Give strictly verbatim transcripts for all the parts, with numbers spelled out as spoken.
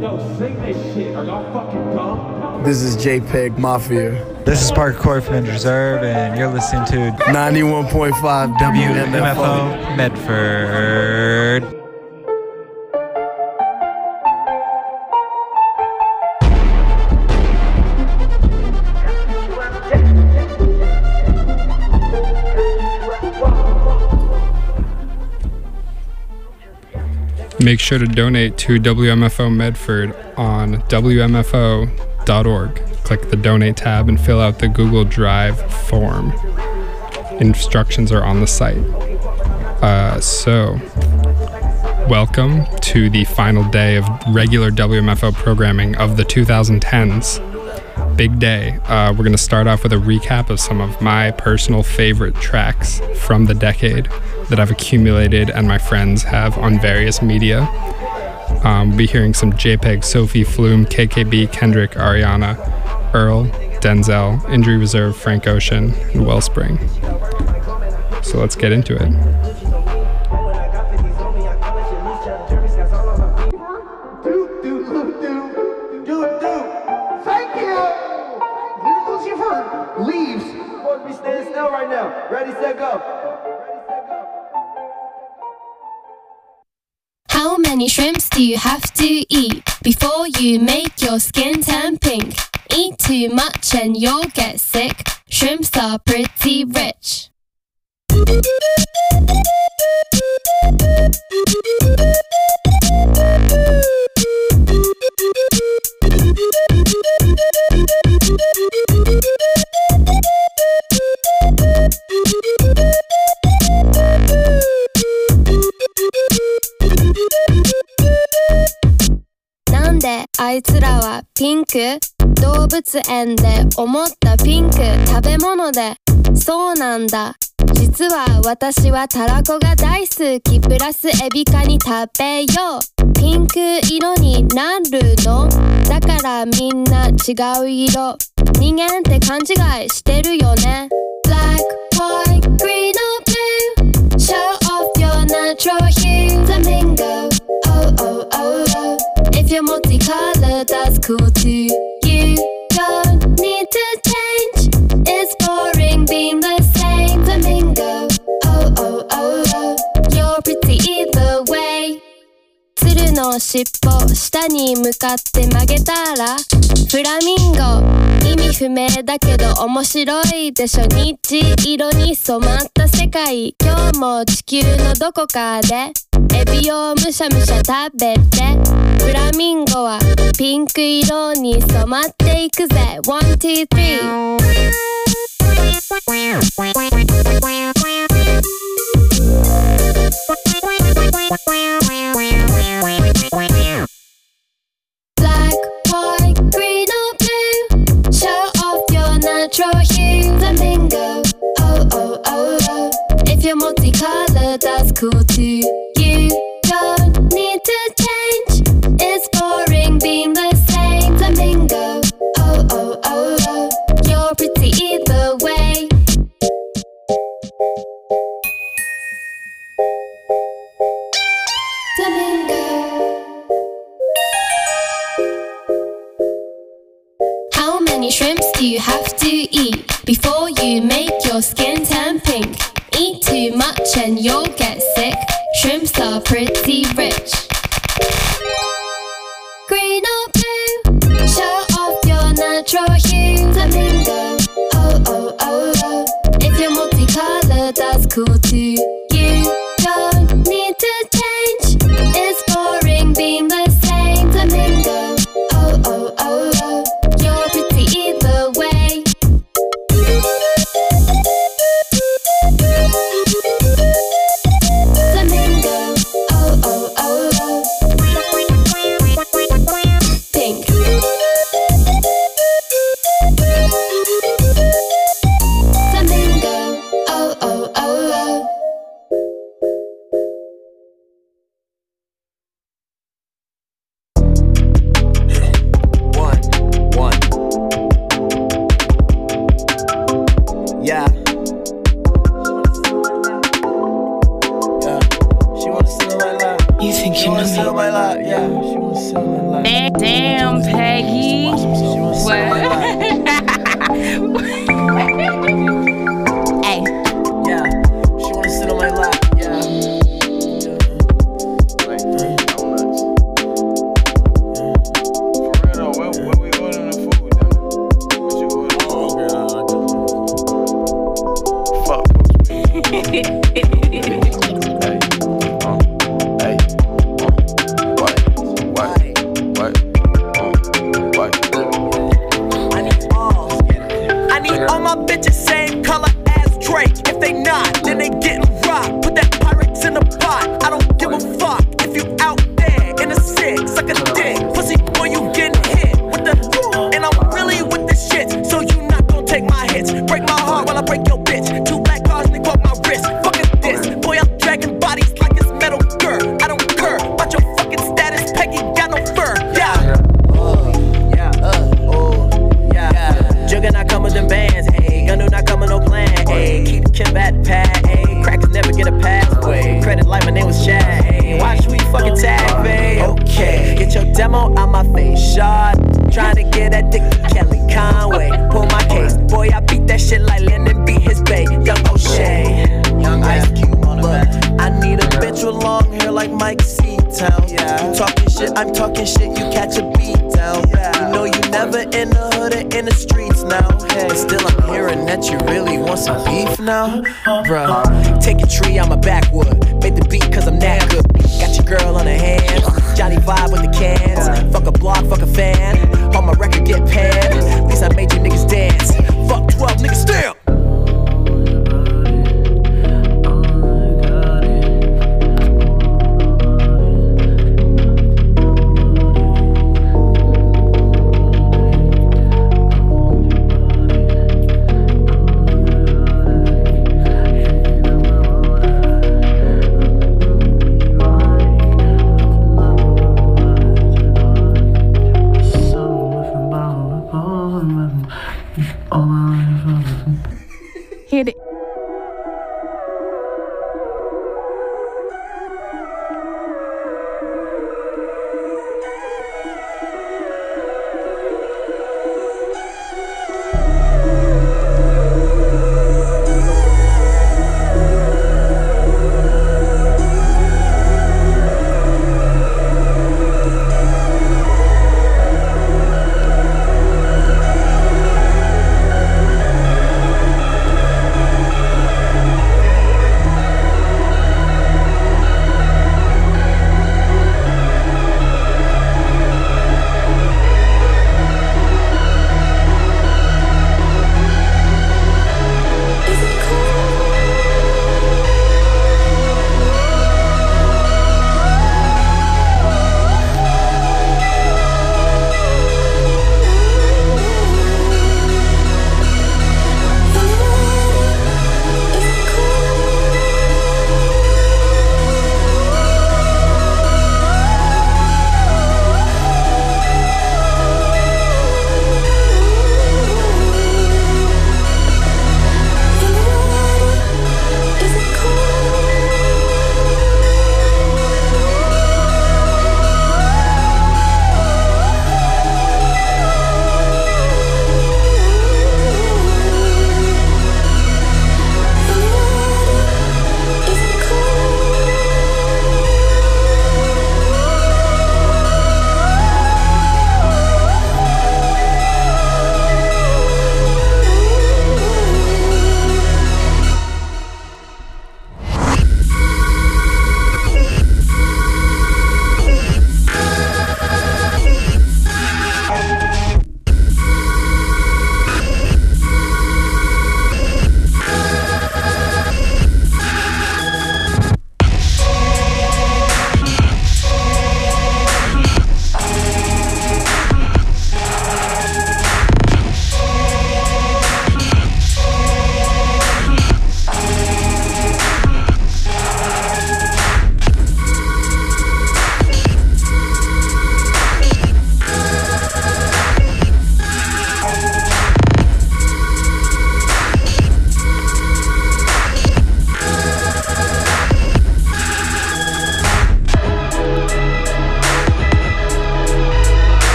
Yo, sing this shit. Are y'all fucking dumb? This is JPEG Mafia. This is Parker Corey from Injured Reserve, and you're listening to ninety-one point five W M F O Medford. Make sure to donate to W M F O Medford on W M F O dot org. Click the donate tab and fill out the Google Drive form. Instructions are on the site. Uh, so, welcome to the final day of regular W M F O programming of the two thousand tens. Big day. Uh, we're going to start off with a recap of some of my personal favorite tracks from the decade that I've accumulated and my friends have on various media. Um, we'll be hearing some JPEG, Sophie, Flume, K K B, Kendrick, Ariana, Earl, Denzel, Injury Reserve, Frank Ocean, and Wellspring. So let's get into it. Leaves. Supposed to be standing still right now. Ready, set, go. How many shrimps do you have to eat before you make your skin turn pink? Eat too much and you'll get sick. Shrimps are pretty rich.なんであいつらはピンク？動物園で思ったピンク食べ物でそうなんだ実は私はたらこが大好きプラスエビカニ食べようピンク色になるのだからみんな違う色人間って勘違いしてるよね Black, white, green or blue Show off your natural hue Flamingo, oh oh oh oh If you're multicolored that's cool too You don't need to change It's boring being the same Flamingo, oh oh oh oh You're pretty either way 鶴の尻尾下に向かって曲げたらフラミンゴ意味不明だけど面白いでしょ虹色に染まった世界今日も地球のどこかでエビをむしゃむしゃ食べてフラミンゴはピンク色に染まっていくぜ One, two, three Black, white, green or blue Show off your natural hue Flamingo, oh oh oh oh If you're multicolored that's cool too You don't need to change It's boring being the same Flamingo, oh oh oh oh You're pretty either way Flamingo How many shrimps do you have to eat before you make your skin turn pink? Eat too much and you'll get sick. Shrimps are pretty rich. Green or blue, show off your natural hue. Flamingo, oh oh oh oh. If you're multicolored, that's cool too. You don't need to change. It's boring being the same. Flamingo, oh oh oh oh. You're pretty either way. Flamingo, oh oh oh oh. Pink. light. Yeah, she wanna sit on my light. Damn, Peggy. She wanna sit on my light. Hey. Yeah, she wanna sit on my lap. Yeah. Like three donuts. For real though, where, where we ordering the food though? What you ordering? Oh, okay, I fuck Postmates. Hey, uh, hey, uh, what, what, what, uh, what? I need all. I need all my bitches same color as Drake. If they not, then they getting rocked. Put that Pyrex in the pot. I don't give a fuck if you out there in a six, suck a dick, pussy boy, you getting hit with the. And I'm really with the shit, so you not gonna take my hits. Break my heart while I break your bitch. Two black cars and they broke my wrist. Fucking this, boy, I'm dragging bodies like it's Metal Gear. I don't care about your fucking status, Peggy got no fur. Yeah. Yeah, uh, oh, yeah. Jugger not come with them bands, ayy. Gun do not come with no plan, ayy. Keep the Kim at the pad, ayy. Crackers never get a pathway. Credit like my name was Chad, ayy. Watch who you fucking tag, babe. Okay, get your demo out my face, shot. Trying to get that dick to Kelly Conway. Pull my case, boy, I beat that shit like Lennon beat his bae. Young O'Shea, young Ice Cube on the back. I need a bitch with long hair like Mike C-Town. Yeah. You talking shit, I'm talking shit, you catch a beat down. Yeah. You know you never in the hood or in the streets now. Hey. But still I'm hearing that you really want some beef now. Bruh, take a tree, I'm a backwood. Made the beat cause I'm that good. Got your girl on her hands. Johnny vibe with the cans. Fuck a block, fuck a fan. On my record get panned. At least I made you niggas dance. Fuck twelve niggas still.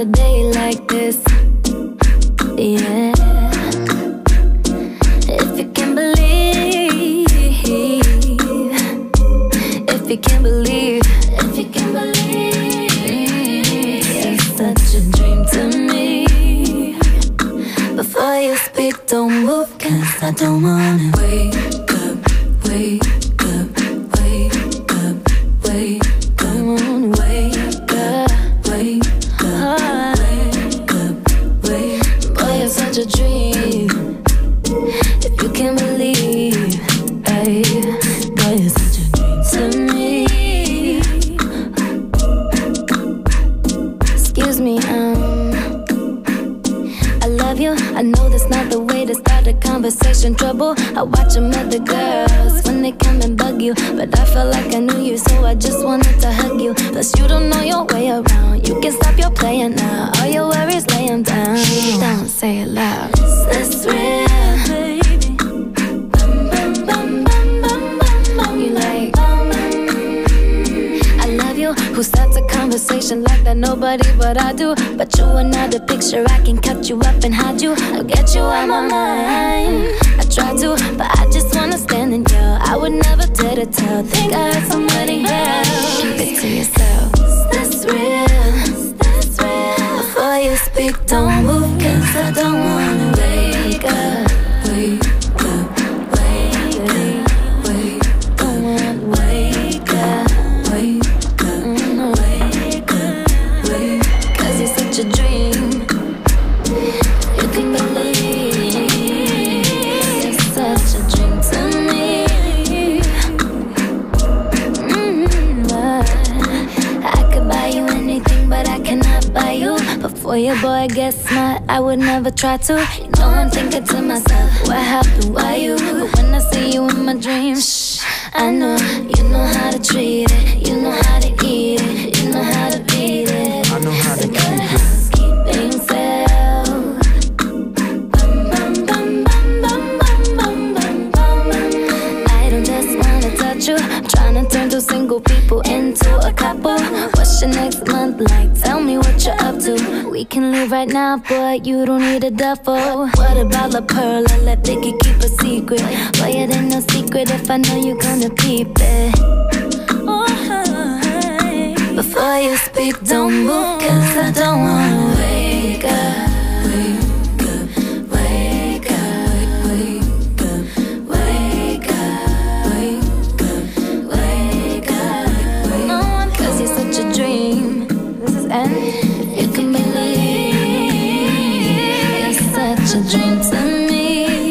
a day like this. Yeah. If you can believe, if you can believe, if you can believe, it's such a dream to me. Before you speak, don't move, cause I don't wanna wake up, wake up, wake up, wake up, wake up, wake up, wake up, wake up. Boy, you're such a dream. If you can believe, ay, boy, you're such a dream to me. Excuse me, um, I love you. I know that's not the way to start a conversation. Trouble, I watch them other girls when they come and bug you, but I felt like I knew you, so I just wanted to hug you. Plus you don't know your way around. You can stop your playing now. All your worries, lay them down. Don't say it loud. It's real. Who starts a conversation like that? Nobody but I do. But you another picture, I can cut you up and hide you. I'll get you out my mind. I try to, but I just wanna stand and yell. I would never dare to tell. Think I heard somebody else. Keep it to yourself. That's real. That's real. Before you speak, don't move, cause I don't wanna wake up. Wake up, wake up, wake up, wake up, wake up. A dream, you can believe, it's such a dream to me. Mm-hmm. I could buy you anything, but I cannot buy you. Before your boy gets smart, I would never try to. You know I'm thinking to myself, what happened, why you? But when I see you in my dreams, shh, I know, you know how to treat it. You know how to eat it, you know how to beat it. I know how to keep it. I'm trying to turn two single people into a couple. What's your next month like? Tell me what you're up to. We can leave right now, boy, you don't need a duffel. What about La Pearl? I let Vicky keep a secret. Boy, it ain't no secret if I know you're gonna peep it. Before you speak, don't move, cause I don't wanna wake up. And you can believe it's such a dream to me.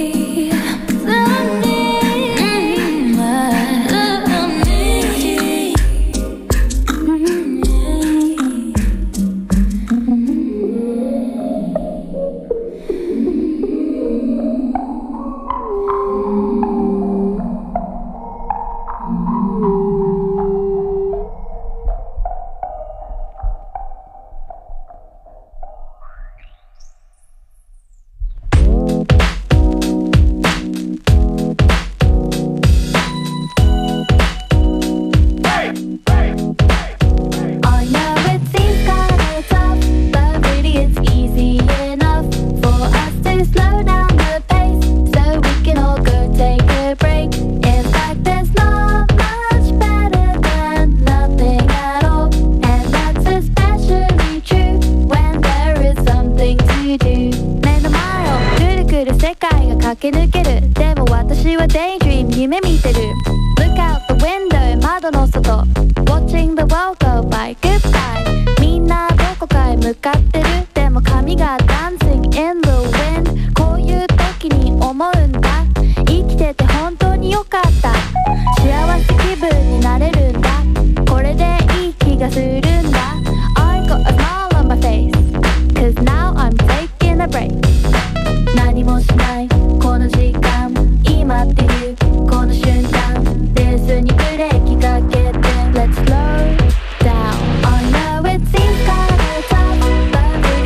Look out the window 窓の外 Watching the world go by Goodbye みんなどこかへ向かってるでも髪が Dancing in the wind こういう時に思うんだ生きてて本当に良かった幸せ気分になれるんだこれでいい気がするんだ I got a smile on my face Cause now I'm taking a break 何もしないこの時間今っていうこの瞬間レースにブレーキかけて Let's slow down I know it seems kinda tough But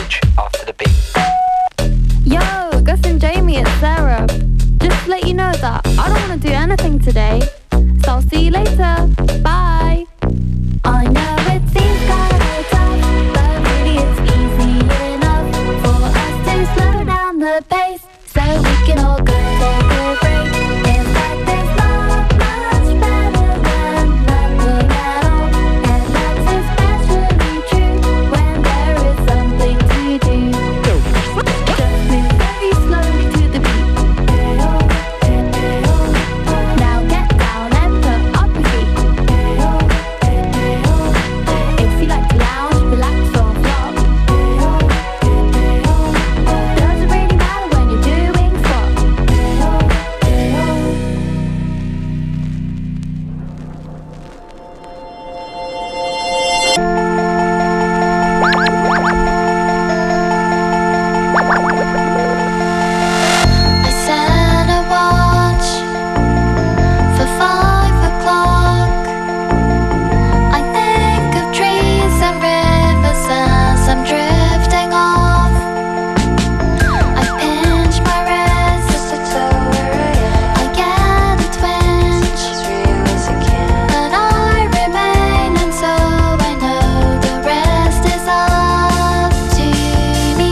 H off to the beat. Yo, Gus and Jamie, it's Sarah. Just to let you know that I don't want to do anything today. So I'll see you later. Bye. I know it seems kinda tough, but really it's easy enough for us to slow down the pace so we can all go take a break. In fact, there's not much better than nothing at all, and that's especially true when there is something to do. Just move very slowly to the beat. Now get down and put up your feet. If you like to lounge, relax or flop, doesn't really matter when you're doing spot. I set a watch for five o'clock. I think of trees and rivers as I'm drifting off. I pinch my wrist, I get a twinge, but I remain, and so I know the rest is up to me.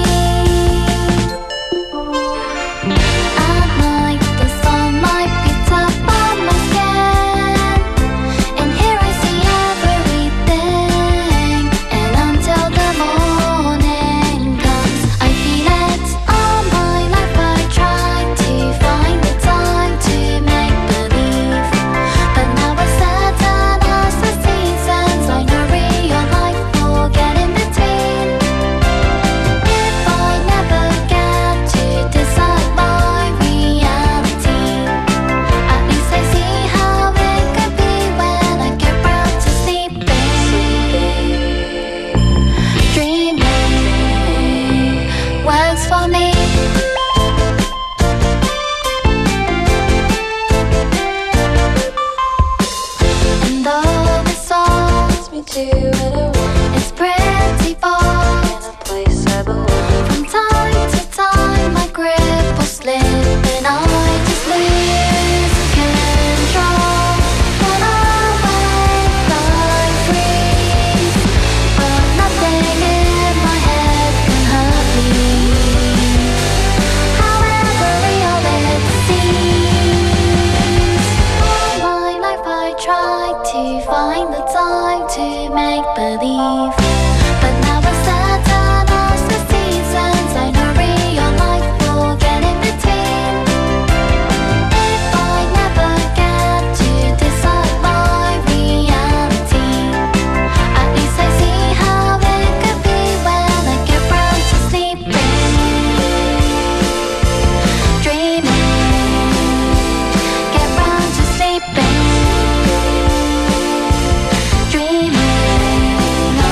At night, the sun might beat up on my skin, and here I see everything. And until the morning comes, I feel it all my life. I try to find the time to make believe, but now I've set as the seasons. I know real life will get in between. If I never get to decide my reality, at least I see how it could be when I get round to sleeping. Dreaming works for me. And though it solves me to it, it's pretty far. From time to time, my grip will slip and I just lose control. When I wake, I freeze, but nothing in my head can hurt me. However real it seems, all my life I tried to find the time to make believe, but now I've set as the seasons. I know real life will get in between. If I never get to decide my reality, at least I see how it could be when I get round to sleeping. Dreaming, get round to sleeping. Dreaming, oh.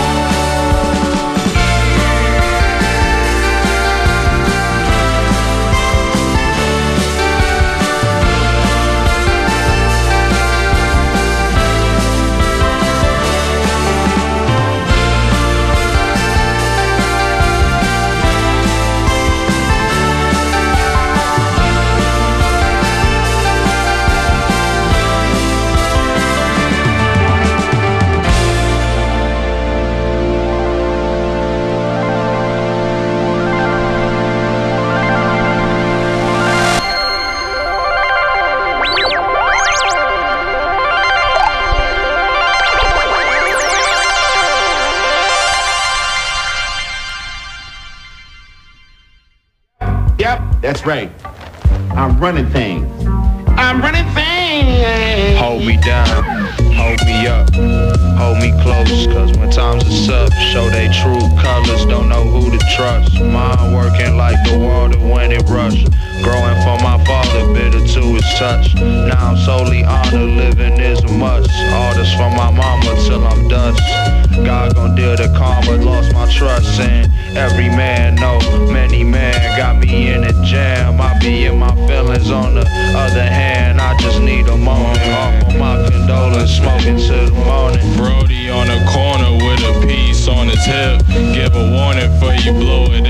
Yep, that's right. I'm running things. I'm running things. Hold me down, hold me up, hold me close, cause when times are up, show they true colors, don't know who to trust. Mind working like the water when it rush, growing from my father, bitter to his touch. Now I'm solely honored, living is a must. Orders from my mama till I'm dust. God gon' deal the karma, lost my trust in every man, no, many man got me in a jam. I be in my feelings, on the other hand, I just need a moment. Off on my condolence, smoking till the morning. Brody on the corner with a piece on his hip. Give a warning for you blow it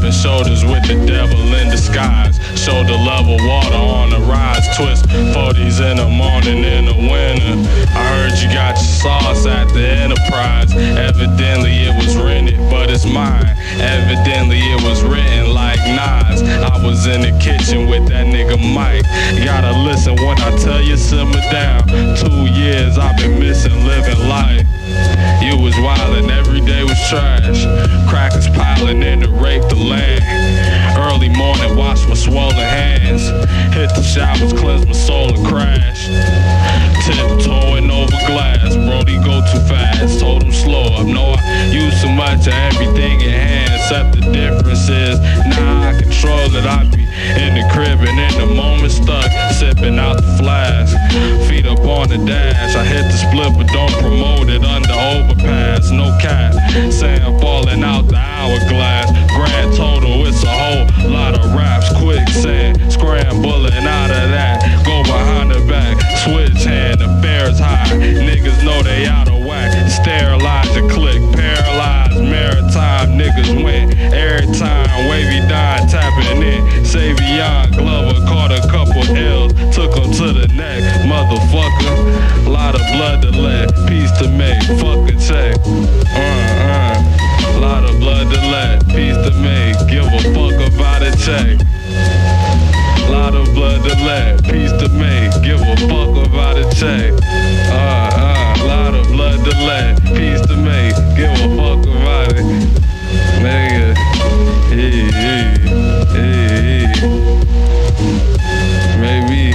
rubbing shoulders with the devil in disguise. Shoulder level water on the rise. Twist forties in the morning in the winter. I heard you got your sauce at the Enterprise. Evidently it was rented, but it's mine. Evidently it was written like Nas. I was in the kitchen with that nigga Mike. You gotta listen when I tell you simmer down. Two years I've been missing living life. You was wildin', every day was trash. Crackers piling in to rape the land. Early morning, wash my swollen hands. Hit the showers, cleanse my soul and crash. Tiptoeing over glass, Brody go too fast. Told him slow up, no I use too much of everything in hand. Except the difference is, now I control it. I be in the crib and in the moment stuck, sipping out the flask. Feet up on the dash, I hit the split but don't promote it under overpass. No cap, sand falling out the hourglass. Grand total, it's a whole lot of raps. Quicksand, scrambling out of that. Go behind the back, switch hand, affairs high. Niggas know they out of whack. Sterilize the click, paralyzed maritime. Niggas win every time. Wavy Don tapping in. Savion Glover caught a couple L's, took him to the neck. Motherfucker, lot of blood to let, peace to make. Fuck a check. Uh uh. Lot of blood to let, peace to make. Give a fuck about a check. Lot of blood to let, peace to make. Give a fuck about a check. Uh uh. Lot of blood to let, peace to make. Give a fuck about it. Nigga. Hey, hey, hey, hey. Maybe.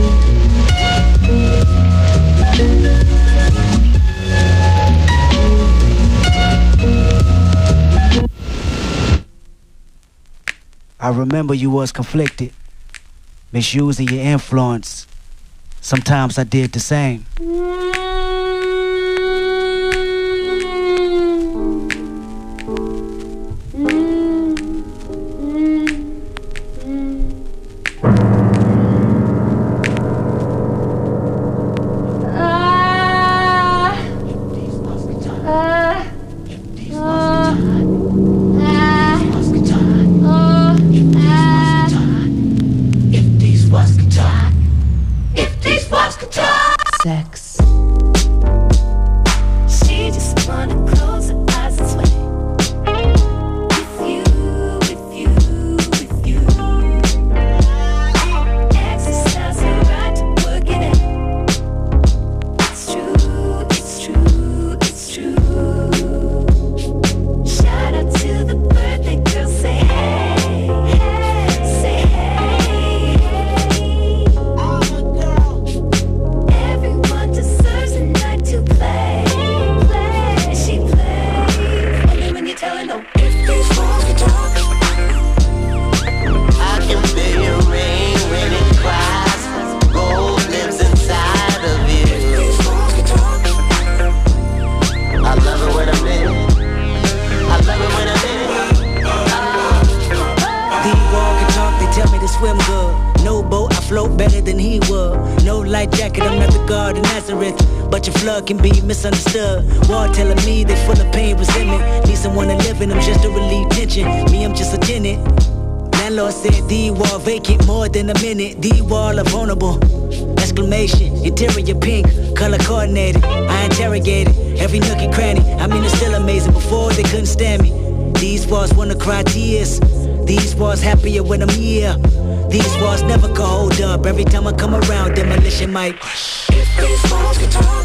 I remember you was conflicted, misusing your influence. Sometimes I did the same. Sex. She just wanna close her eyes and sway. With you, with you, with you. Exercise her right to work it in. It's true, it's true, it's true. Shout out to the birthday girl, say hey, hey, say hey, hey. Everyone deserves a night to play, play. She plays only when you're telling her if these walls can talk. I can feel your rain when it cries. Gold lives inside of you. If these walls can talk. I love it when I'm in it. I love it when I'm in it. The wall can talk, they tell me to swim good. No boat, I float better than he would. No light jacket, I'm not the God of Nazareth. But your flood can be misunderstood. Wall telling me they full of pain, resentment. Need someone to live in them just to relieve tension. Me, I'm just a tenant. Landlord said the wall vacant more than a minute. The wall are vulnerable. Exclamation, interior pink, color coordinated. I interrogated every nook and cranny. I mean, it's still amazing. Before they couldn't stand me. These walls wanna cry tears. These walls happier when I'm here. These walls never can hold up. Every time I come around, demolition might. If these walls can talk.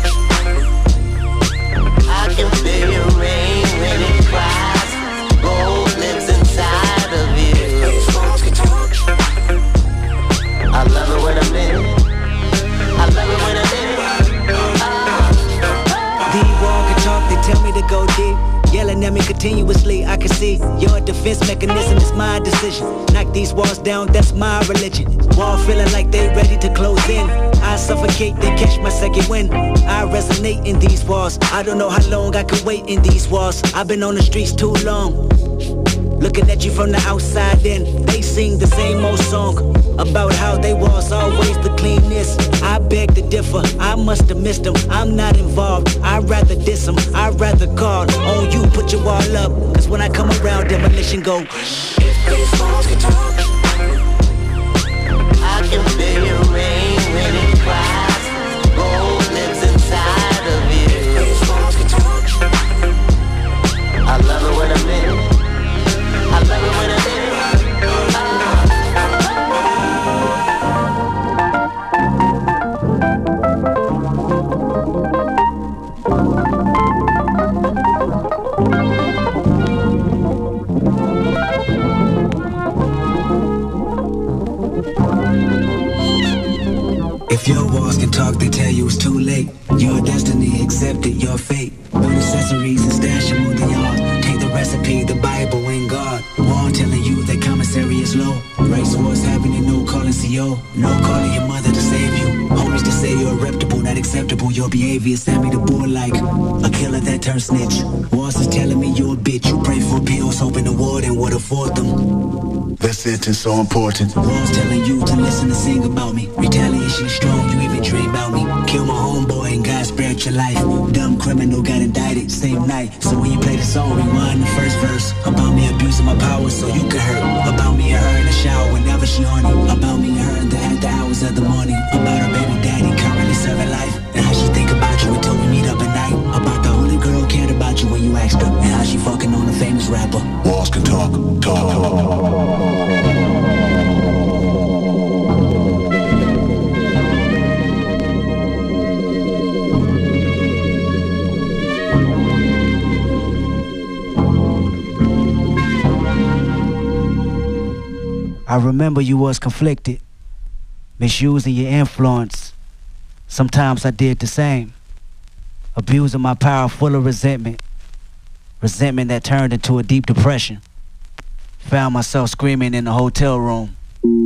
I can feel your rain when it cries. Gold lives inside of you. If these walls can talk. I love it when I'm in it. I love it when I'm in it. The wall can talk, they tell me to go deep. Yelling at me continuously, I can see your defense mechanism is my decision. Knock these walls down, that's my religion. Wall feeling like they ready to close in. I suffocate, then catch my second wind. I resonate in these walls. I don't know how long I can wait in these walls. I've been on the streets too long. Looking at you from the outside in. They sing the same old song about how they was always the cleanest. I beg to differ, I must have missed them. I'm not involved, I'd rather diss them. I'd rather call on you, put your wall up. Cause when I come around, demolition go. If These walls can talk. I can feel your rain when it cries. Gold lives inside of you. These walls can talk. I love it when I'm in it. I love it when I'm in it. If your walls can talk, they tell you it's too late. Your destiny accepted, your fate. Build accessories and stash them on the yard. Take the recipe, the Bible and God. Wall telling you that commissary is low. Race wars happening, no calling C O. No calling your mother to save you. Homies to say you're reputable, not acceptable. Your behavior sent me to bull like a killer that turned snitch. Walls is telling me you're a bitch. You pray for pills, hoping the warden would afford them. That sentence so important. Walls telling you to listen and sing about me. Retaliation is strong, you even dream about me. Kill my homeboy and God spared your life. Dumb criminal got indicted same night. So when you play the song, rewind the first verse. About me abusing my power so you can hurt. About me and her in the shower whenever she horny. About me and her in the after hours of the morning. About her baby daddy currently serving life. And how she think about you until we meet up at night. About the only girl cared about you when you asked her. And how she fucking on a famous rapper. Walls can talk, talk, talk. I remember you was conflicted, misusing your influence. Sometimes I did the same, abusing my power full of resentment, resentment that turned into a deep depression. Found myself screaming in the hotel room.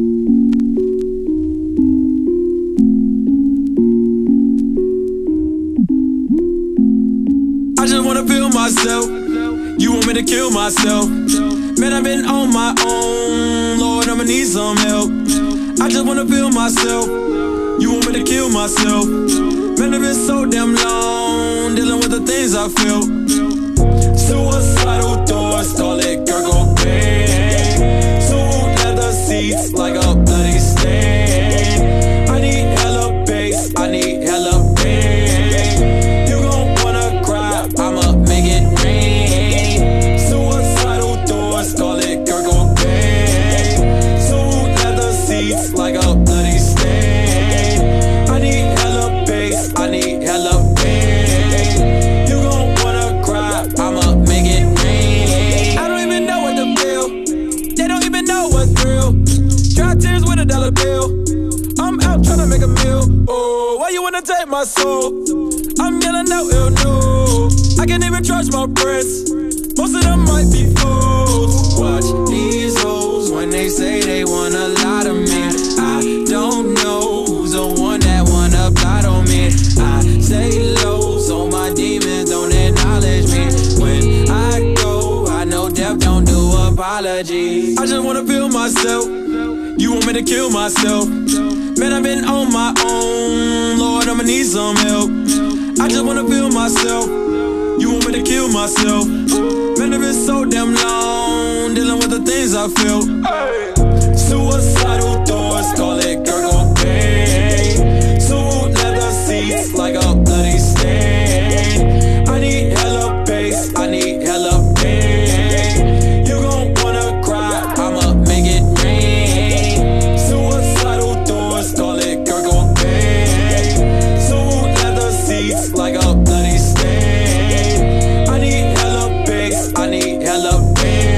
I just wanna feel myself. You want me to kill myself? Man, I've been on my own. Lord, I'ma need some help. I just wanna feel myself. You want me to kill myself? Man, I've been so damn long dealing with the things I feel. Suicidal thoughts, call it Kurt Cobain. Two leather seats like a bloody stain. I need hella bass, I need hella pain. You gon' wanna cry, I'ma make it rain. Suicidal thoughts, call it Kurt Cobain. Two leather seats like a bloody stain. I need hella bass, I need hella pain. You gon' wanna cry, I'ma make it rain. I don't even know what to feel. They don't even know what's real. Dry tears with a dollar bill. I'm out tryna make a meal. Oh, why you wanna take my soul? I'm yelling out ill news. I can't even trust my friends. Most of them might be fools. Watch these hoes when they say they wanna lie to me. I don't know who's the one that wanna plot on me. I stay low so my demons don't acknowledge me. When I go, I know death don't do apologies. I just wanna feel myself. You want me to kill myself? Man, I've been on my own. Lord, I'ma need some help. I just wanna feel myself. You want me to kill myself? Man, I've been so damn long dealing with the things I feel. Hey. Suicidal thoughts, call it Kurt Cobain. Two leather seats like a bloody stain. I need hella bass, I need hella pain. You gon' wanna cry, I'ma make it rain. Suicidal thoughts, call it Kurt Cobain. Two leather seats like a bloody stain. I need hella bass, I need hella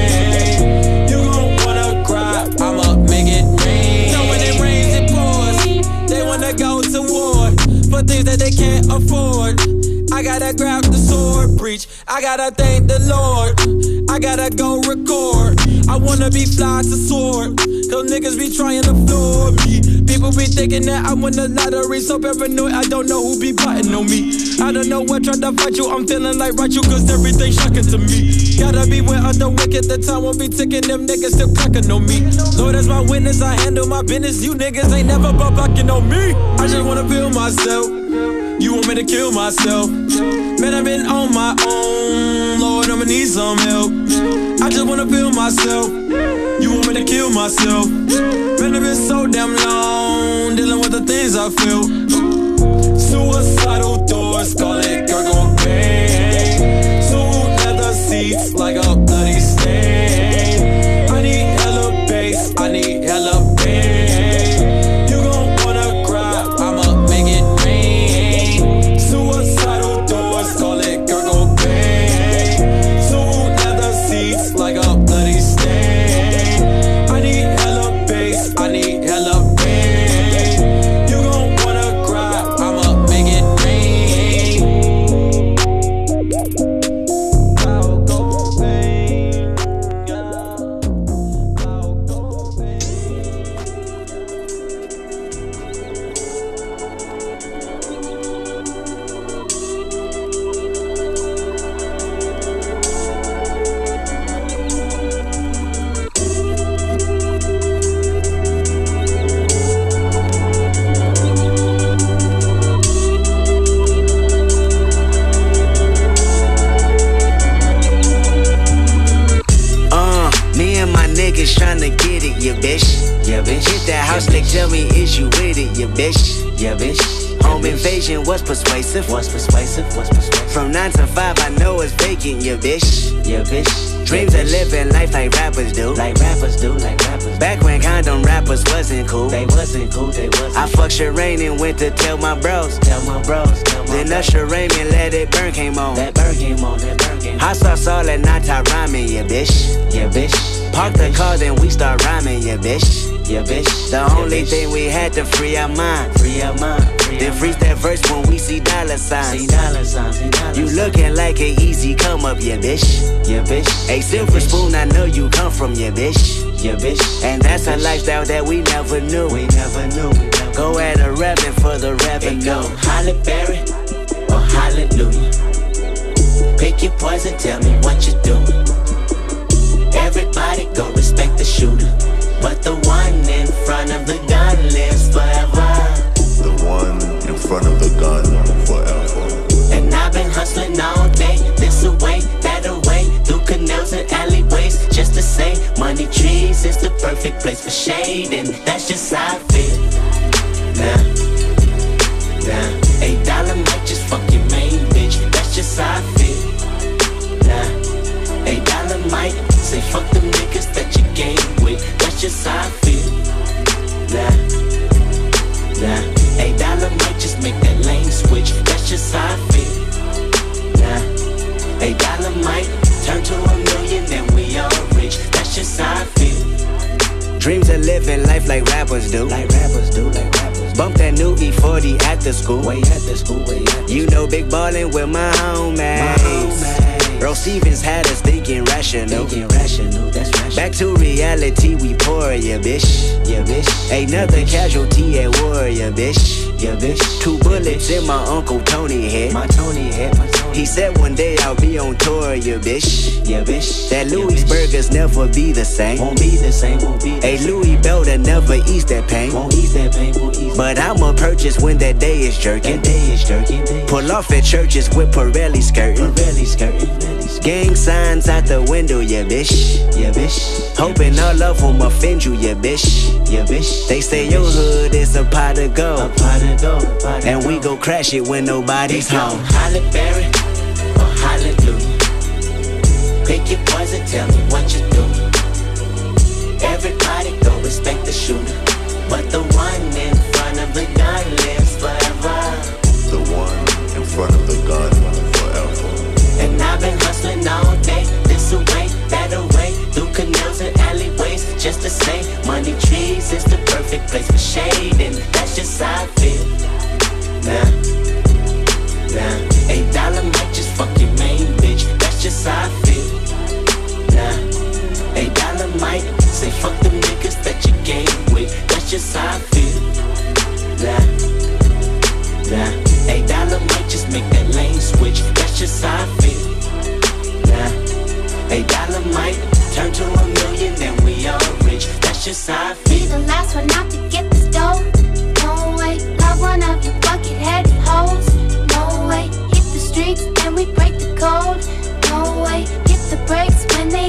pain. You gon' wanna cry, I'ma make it rain. So when it rains, it pours. They wanna go to war for things that they can't afford. I gotta grab the sword, preach. I gotta thank the Lord. I gotta go record. I wanna be fly to sword. Cause niggas be trying to floor me. People be thinking that I win the lottery. So paranoid, I don't know who be plotting on me. I don't know what tried to fight you. I'm feeling like right you cause everything shocking to me. Gotta beware of the wicked. The time won't be ticking. Them niggas still cracking on me. Lord is my witness. I handle my business. You niggas ain't never but blocking on me. I just wanna feel myself. You want me to kill myself? Man, I've been on my own. Lord, I'ma need some help. I just wanna feel myself. You want me to kill myself. Man, I've been so damn long dealing with the things I feel. Suicidal thoughts, call it Kurt Cobain. Two leather seats like a bloody stain. I need hella bass, I need hella pain. You gon' wanna cry, I'ma make it rain. Suicidal thoughts, call it Kurt Cobain. Two leather seats like a bloody stain. I need hella bass, I need hella pain. You gon' wanna cry, I'ma make it rain. Kurt Cobain, yeah. Kurt Cobain. Uh, me and my niggas tryna get it, ya bitch. Yeah, bitch. Hit that house, yeah, nigga, tell me, is you with it, ya bitch? Yeah, bitch. Home invasion was persuasive. Was persuasive, was persuasive. From nine to five, I know it's vacant, ya bitch. Yeah, bitch. Dreams of living life like rappers do. Like rappers do, like rappers. Back when condom rappers wasn't cool. They wasn't cool, they wasn't. I fucked Shireen and went to tell my bros. Tell my bros, tell my Then Usher Raymond Let It Burn came on. That burn came on, that burn came on. Hot sauce all that night, I rhyming, yeah, bitch. Yeah, bitch. Park the car, then we start rhyming, yeah, bitch. Yeah, bitch. The only thing we had to free our mind. Free our mind. Then freeze that verse when we see dollar signs. See dollar signs. See dollar you looking like an easy come up, yeah, bitch. Yeah, bitch. A silver spoon, I know you come from, yeah, bitch. Yeah, bitch. And that's a lifestyle that we never knew. We never knew. We never go at a rapping for the revenue. Go Halle Berry or Hallelujah. Pick your poison, tell me what you doing. Everybody go respect the shooter, but the one in front of the gun lives forever. The one in front of the gun forever. And I've been hustling all day, this away, that away, through canals and alleyways, just to say, money trees is the perfect place for shade, and that's just how I feel. Nah, nah, eight dollar might just fuck your main bitch, that's just how I feel. Nah, eight dollar might say fuck them niggas that you game with, that's just how I feel. Nah, nah, eight dollar might just make that lane switch, that's just how I feel. Nah, eight dollar might turn to a million and we all rich, that's just how I feel. Dreams of living life like rappers do. Like rappers do, like rappers. Bump that new E forty after school. Way after school, way after You know big ballin' with my homies. My homies. Earl Stevens had us thinking rational. Thinking rational, that's rational. Back to reality, we pour, yeah, bitch. Yeah, bitch. Ain't nothing casualty at war, yeah, bitch. Yeah, bitch. Two bullets in my Uncle Tony head. My Tony head, my Tony. He said one day I'll be on tour, yeah, bitch. Yeah, bitch. That Louis burgers never be the same. Won't be the same, won't be the same. A Louis Belder never ease that pain. Won't ease that pain, won't ease. But I'ma purchase when that day is jerking. That day is jerking. Pull off at churches with Pirelli skirting. Pirelli skirting. Gang signs out the window, yeah, bitch. Yeah, bitch. Hoping all of them offend you, yeah, bitch. Yeah, bitch. They say your hood is a pot of gold. A pot of gold. Pot of and we go crash it when nobody's home. Halle Berry or Hallelujah. Pick your poison, tell me what you do. Everybody go respect the shooter, but the one in front of the gun lives forever. The one in front of the gun forever. And I've been hustling all day, this away, that away, through canals and alleyways, just to say, money trees is the perfect place for shade, and that's just how I feel. Nah, nah, eight dollar might just fuck your main bitch, that's just how I feel. Nah, eight dollar might say fuck them niggas that you game with, that's just how I feel. Nah, nah, eight dollar might just make that lane switch, that's just how I feel. Nah, eight dollar might turn to a million and we all rich, that's just how I feel. Be the last one out to get this dough. No way, love one of you bucket-headed hoes. No way, hit the streets and we break the code. No way, hit the brakes when they on patrol.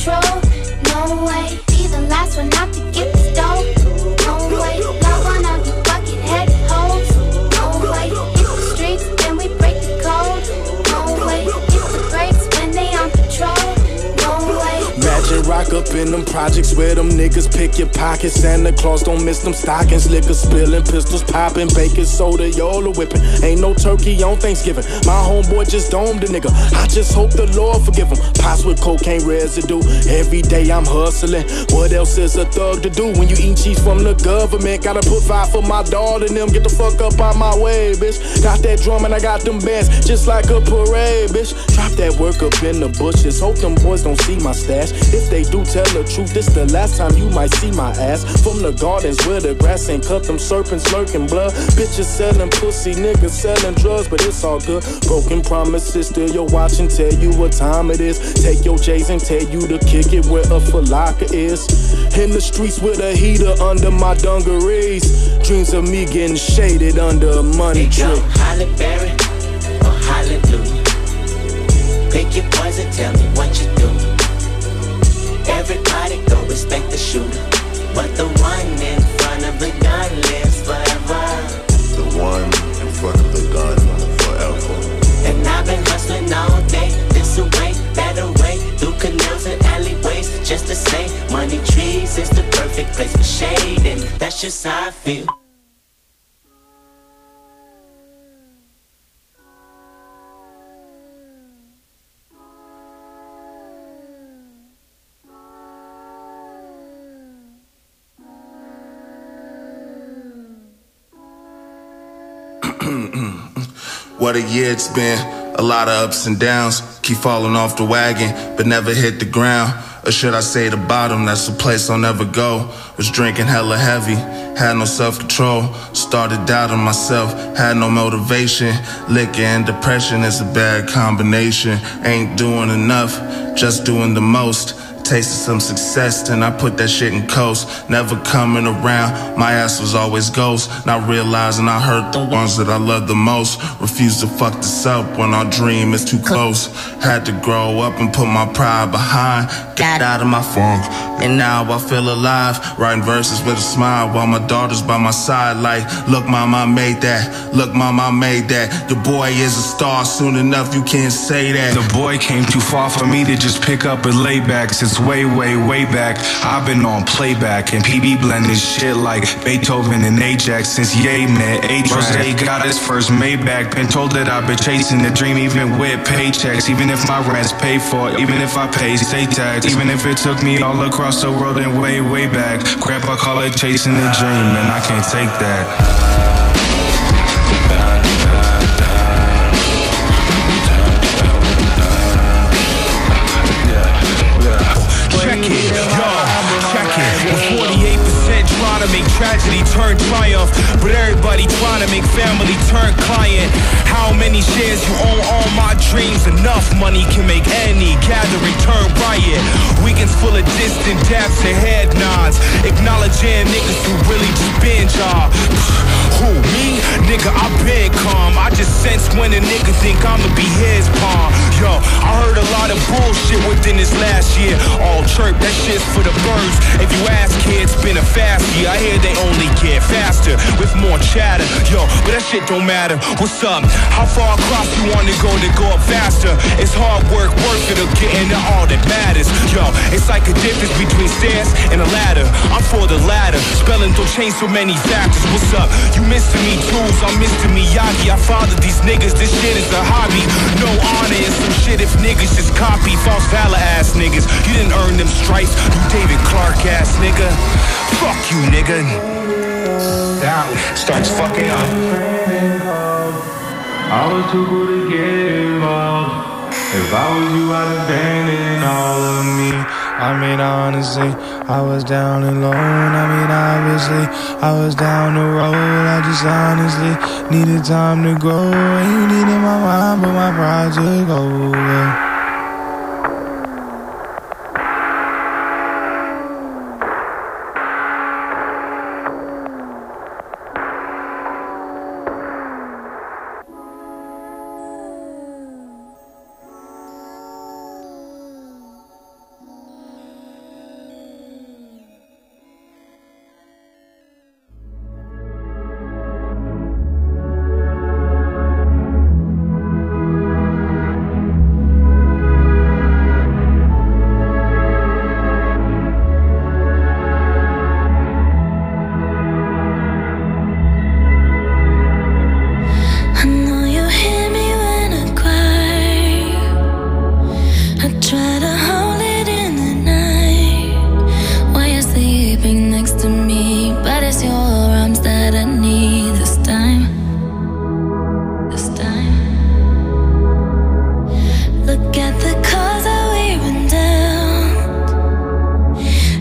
control. No way, be the last one not to get this dough. No way, love one of you bucket-headed hoes. No way, hit the streets, then we break the code. No way, hit the brakes when they on patrol. No way. Imagine rock up in them projects where them niggas pick your pockets. Santa Claus don't miss them stockings. Liquor spilling, pistols popping, baking soda, Yola whipping. Ain't no turkey on Thanksgiving. My homeboy just domed a nigga. I just hope the Lord forgive him. Pots with cocaine residue. Every day I'm hustling. What else is a thug to do when you eat cheese from the government? Gotta put five for my daughter and them. Get the fuck up out my way, bitch. Got that drum and I got them bands just like a parade, bitch. Drop that work up in the bushes. Hope them boys don't see my stash. If they do, tell the truth, this the last time you might see my ass. From the gardens where the grass ain't cut, them serpents lurking blood. Bitches selling pussy, niggas selling drugs, but it's all good. Broken promises, still your watch and tell you what time it is. Take your J's and tell you to kick it where a falaka is. In the streets with a heater under my dungarees. Dreams of me getting shaded under a money tree. Halle Berry or hallelujah. Pick your poison, tell me what you do. Everybody go respect the shooter, but the one in front of the gun lives forever. The one in front of the gun forever. And I've been hustling all day, this away, that away, through canals and alleyways, just to say, money trees is the perfect place for shade, and that's just how I feel. What a year it's been, a lot of ups and downs. Keep falling off the wagon, but never hit the ground. Or should I say the bottom, that's a place I'll never go. Was drinking hella heavy, had no self-control. Started doubting myself, had no motivation. Liquor and depression is a bad combination. Ain't doing enough, just doing the most. Tasted some success, then I put that shit in coast. Never coming around, my ass was always ghost. Not realizing I hurt the ones that I love the most. Refuse to fuck this up when our dream is too close. Had to grow up and put my pride behind. Get out of my funk, and now I feel alive. Writing verses with a smile while my daughter's by my side. Like, look mama, I made that. Look mama, I made that. Your boy is a star, soon enough you can't say that. The boy came too far for me to just pick up and lay back. Since way, way, way back, I've been on playback and P B blending shit like Beethoven and Ajax. Since Ye met A-Track, Rose got his first Maybach. Been told that I've been chasing the dream even with paychecks. Even if my rent's paid for, even if I pay state tax, even if it took me all across the world and way, way back. Grandpa call it chasing the dream, and I can't take that. Check it, yo, check it. With forty-eight percent trying to make tragedy turn triumph, but everybody trying to make family turn client. How many shares you own all my dreams? Enough money can make any gathering turn riot. Weekends full of distant daps and head nods, acknowledging niggas who really just binge off. Who, me? Nigga, I been calm. I just sense when a nigga think I'ma be his pawn. Yo, I heard a lot of bullshit within this last year. All chirp, that shit's for the birds. If you ask kids, been a fast year. I hear they only get faster with more chatter. Yo, but that shit don't matter. What's up? How far across you wanna go to go up faster? It's hard work, worth it, or getting to all that matters. Yo, it's like a difference between stairs and a ladder. I'm for the latter. Spelling don't change so many factors. What's up? You Mister Me tools, I'm Mister Miyagi. I fathered these niggas, this shit is a hobby. No honor and some shit if niggas just copy. False valor ass niggas, you didn't earn them stripes. You David Clark ass nigga. Fuck you nigga. Down, starts fucking up. I was too cool to get involved. If I was you, I'd abandon all of me. I mean, honestly, I was down and alone. I mean, obviously, I was down the road. I just honestly needed time to grow. And you needed my mind, but my pride took over.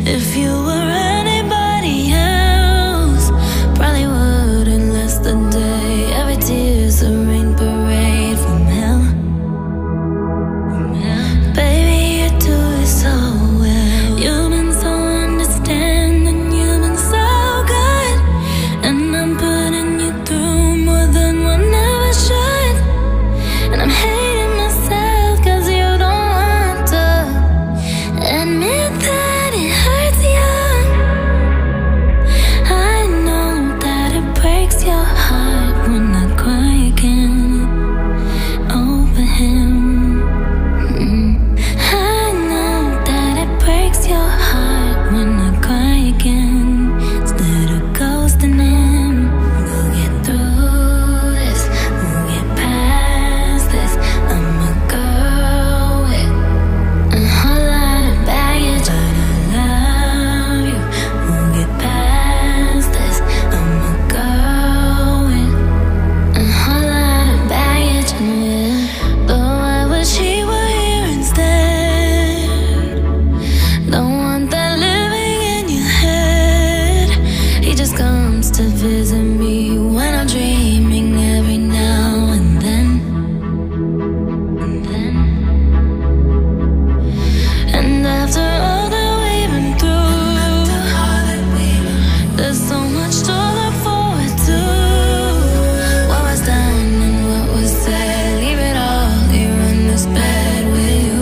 If you were anybody else, probably wouldn't last the day. Every tear's a rain parade from hell. From hell. Baby, you do it so well. You've been so understanding, you've been so good, and I'm putting you through more than one ever should. And I'm hating myself 'cause you don't want to admit that it hurts you. I know that it breaks your heart when I cry again over him. Mm. I know that it breaks your heart when I cry again instead of ghosting him. We'll get through this, we'll get past this. I'm a girl with a whole lot of baggage, but I love you. We'll get past this. I'm a girl with a whole lot of baggage, yeah. But why wish he were here instead? Don't want that living in your head. He just comes to visit me when I'm dreaming every now and then. And then. And after all that we've been through, there's so much to look forward to. What was done and what was said, leave it all here in this bed with you.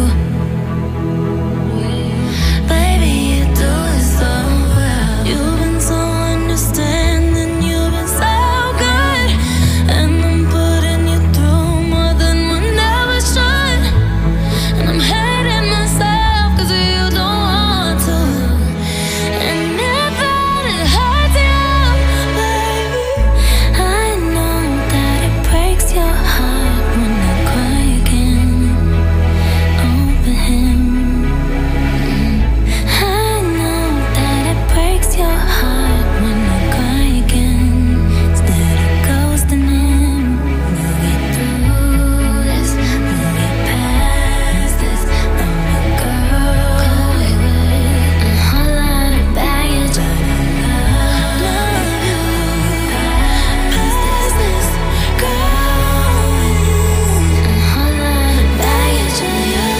Baby, you do it so well. You've been so understanding, you've been so good, and I'm putting you through more than one ever should. And I'm hating myself 'cause you don't want to admit that it hurts you, baby. I know that it breaks your heart when I cry again over him. I know that it breaks your heart when I cry again instead of ghosting him. We'll get through this, we'll get past this. I'm a girl with a whole lot of baggage, but I love you. Past this, girl with a whole lot of baggage, yeah.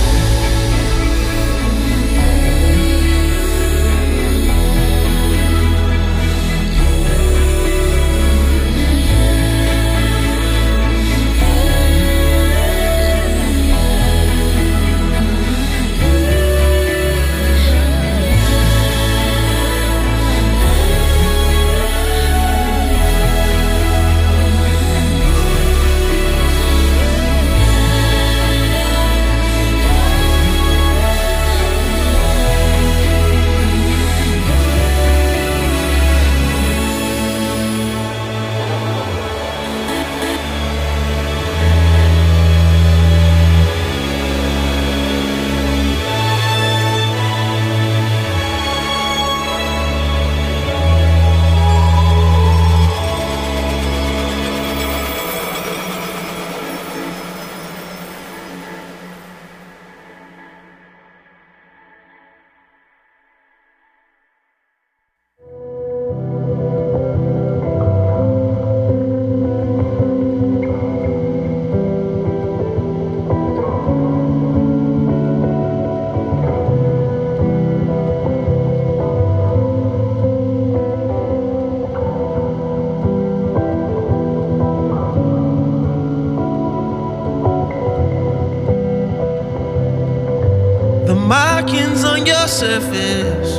The markings on your surface,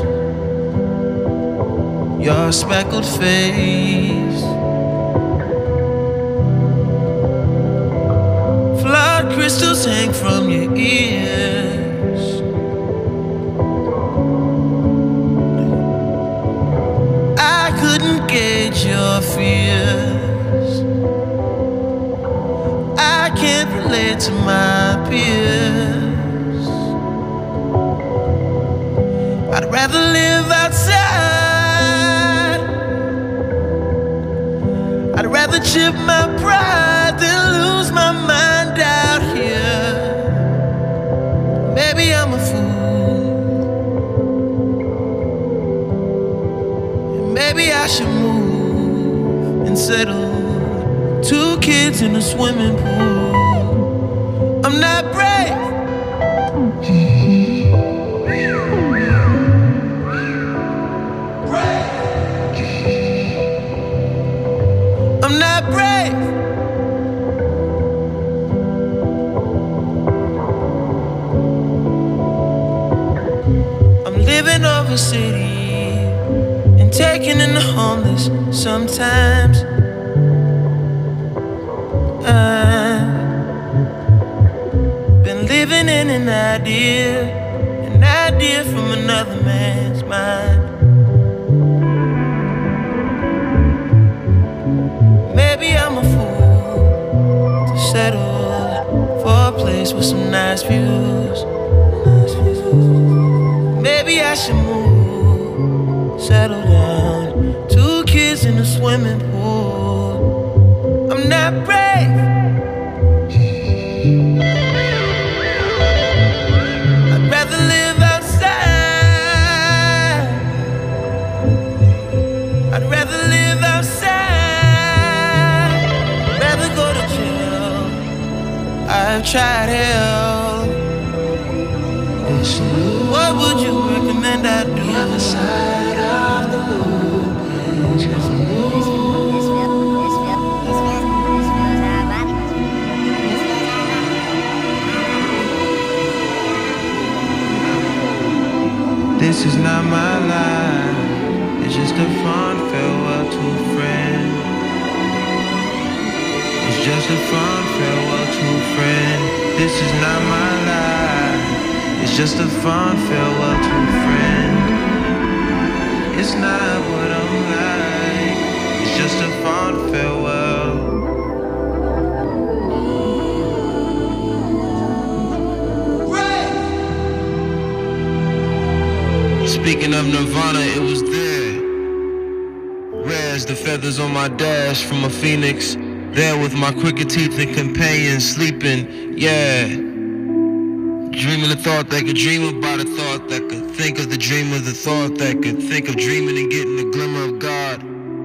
your speckled face, flood crystals hang from your ears. I couldn't gauge your fears. I can't relate to my peers. I'd rather live outside. I'd rather chip my pride than lose my mind out here. Maybe I'm a fool. Maybe I should move and settle. Two kids in a swimming pool. I'm not brave. I'm not brave. I'm living over city and taking in the homeless sometimes. I've been living in an idea, an idea from another man's mind. Maybe I'm a fool to settle for a place with some nice views. Maybe I should move, settle down. Two kids in a swimming pool. I'm not brave. I'd rather live outside. I'd rather live outside. Rather go to jail. I've tried hell. What would you recommend I do? The other side of the moon. This is not my life. It's just a fond farewell to a friend. It's just a fond farewell to a friend. This is not my life. It's just a fond farewell to a friend. It's not what I'm like. It's just a fond farewell. Speaking of Nirvana, it was there. Rare as the feathers on my dash from a phoenix. There with my crooked teeth and companions sleeping, yeah. Dreaming a thought that could dream about a thought that could think of the dream of the thought that could think of dreaming and getting the glimmer of God.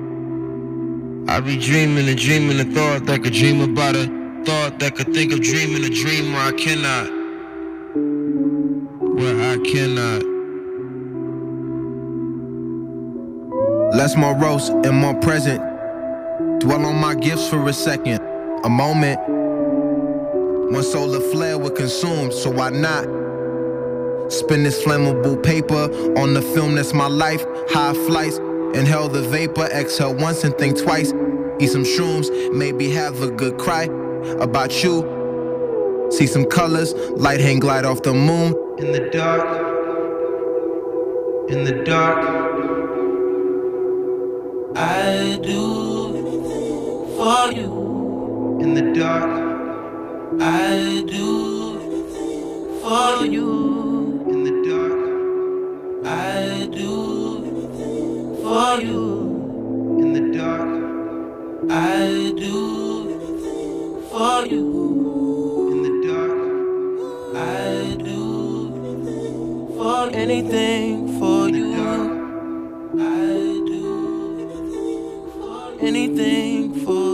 I be dreaming and dreaming a thought that could dream about a thought that could think of dreaming a dream where I cannot. Where I cannot. Less morose and more present. Dwell on my gifts for a second. A moment. One solar flare would consume, so why not? Spin this flammable paper on the film that's my life. High flights, inhale the vapor, exhale once and think twice. Eat some shrooms, maybe have a good cry about you. See some colors, light hang glide off the moon. In the dark, in the dark, I do for you. In the dark, I do for you. In the dark, I do for you. In the dark, I do for you. In the dark, I do for anything for you. I do anything for you.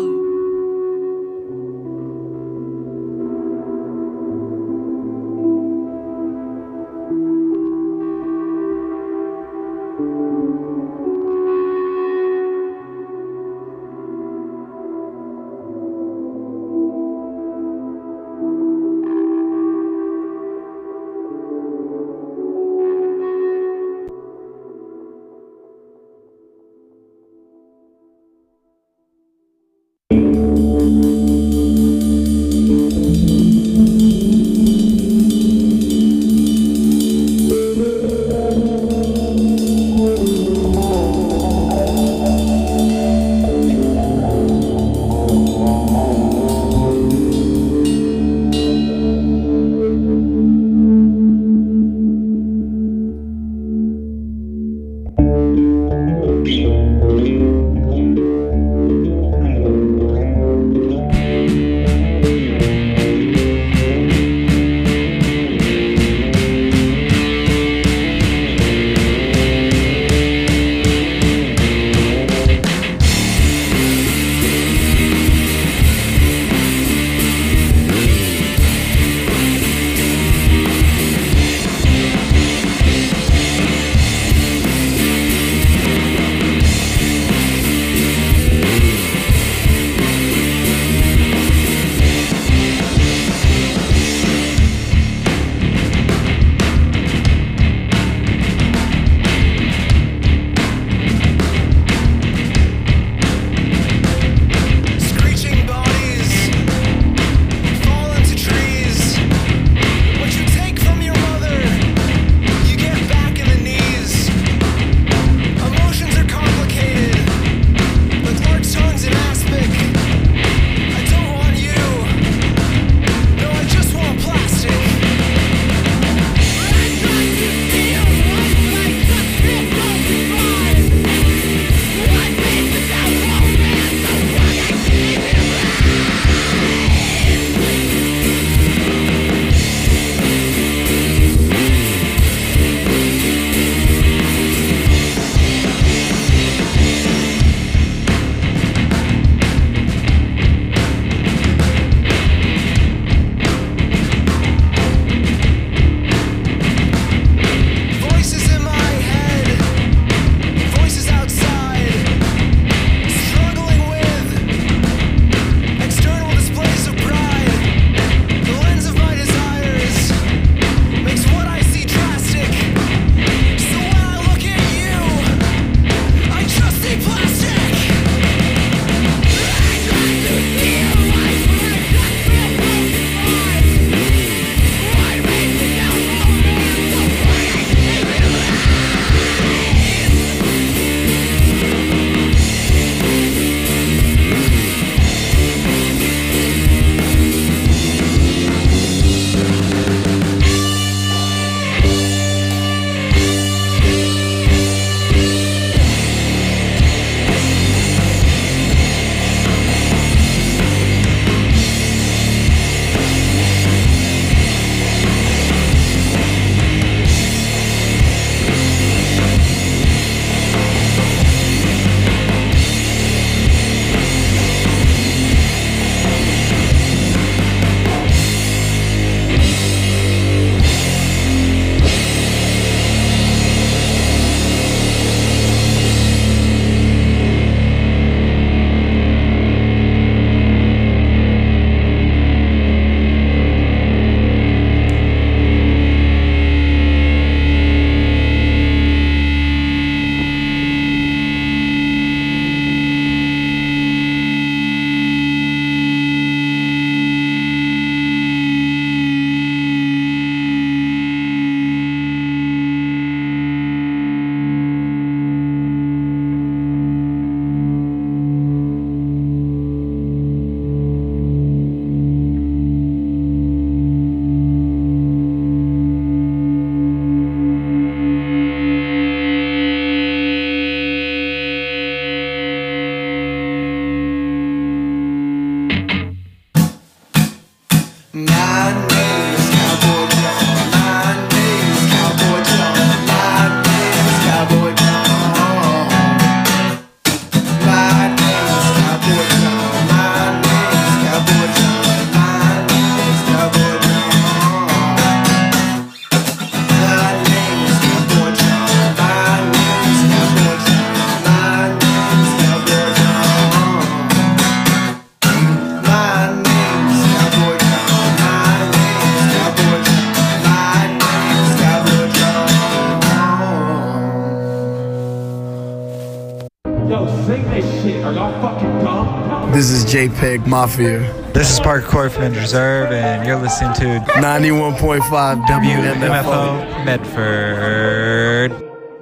Yo, sing this shit. Are y'all fucking dumb? This is JPEG Mafia. This is Parker Corey from Injured Reserve, and you're listening to ninety-one point five W M F O Medford.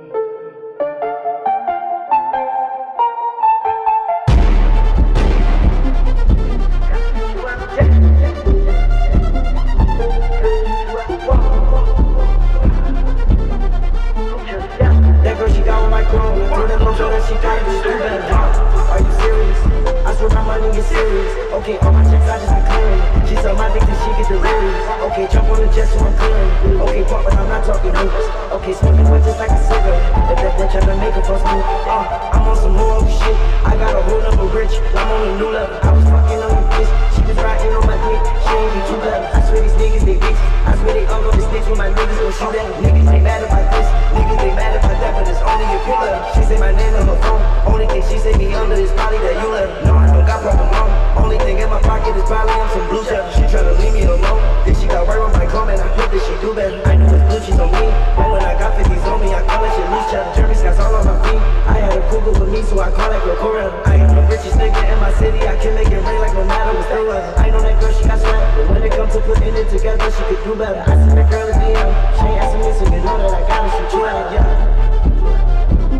That girl, she got on my chrome. Through the low, that she got it, just do better. Are you serious? I swear my money is serious. Okay, all my checks, I just be clearing. She saw my dick, then she get delirious. Okay, jump on the jet, so I'm clearing. Okay, pop, but I'm not talking hoops. Okay, smoking wet just like a cigarette. If that bitch try to make a fuss move, uh, I'm on some more shit. I got a whole number rich. I'm on a new level. I was fucking on your bitch. She was riding on my dick. She ain't be too clever. I swear these niggas, they bitch. I swear they all on the sticks when my niggas gon' shoot at. Niggas, they mad about this. Niggas, they mad about that, but it's only if you let her. She say my name on her phone. Only thing she say me under is probably that you let her. No, I don't got problem wrong. Only thing in my pocket is probably on some blue cheddar. She tryna leave me alone. Then she got right on my comment. I hope that she do better. I know it's blue cheese on me. But when I got fifties on me, I call that shit loose cheddar. Jeremy Scott's all on my feet. I had a cougar with me, so I call that girl Coretta. I am the richest nigga in my city. I can make it rain like no matter what's the weather. I know that girl, she got swag. But when it comes to putting it together, she could do better. I see that girl is D M. She ain't asking me, so you know that I gotta shoot you out, yeah.